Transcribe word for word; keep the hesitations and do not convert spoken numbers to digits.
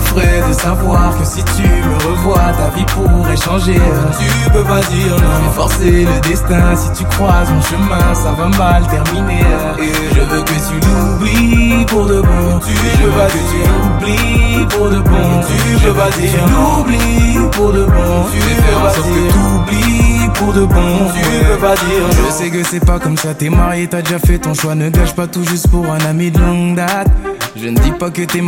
souffrais de savoir que si tu me revois, ta vie pourrait changer. Tu peux pas dire non, mais forcer le destin. Si tu croises mon chemin, ça va mal terminer. Et je veux que tu l'oublies pour de bon. Tu veux pas que tu l'oublies pour de bon. Tu peux pas dire l'oublies pour de bon. Tu veux pas dire t'oublies pour de bon. Tu peux pas dire non. Je sais que c'est pas comme ça, t'es marié, t'as déjà fait ton choix. Ne gâche pas tout juste pour un ami de longue date. Je ne dis pas que t'es